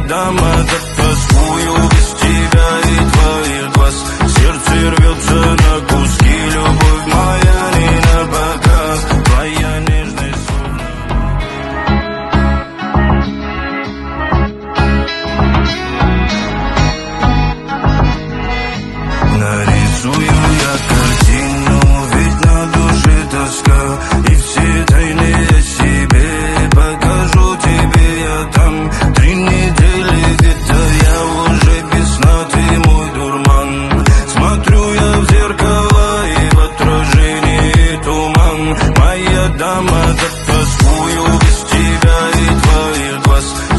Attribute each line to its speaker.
Speaker 1: дама, так тоскую без тебя и твоих глаз. Сердце рвется на куски, любовь моя не на показ. Твоя нежность нарисую я картину, ведь на душе тоска. И все тайны я себе покажу тебе я там. 3 недели где-то я уже без сна, ты мой дурман. Смотрю я в зеркало и в отражении туман. Моя дама, так тоскую без тебя и твоих глаз.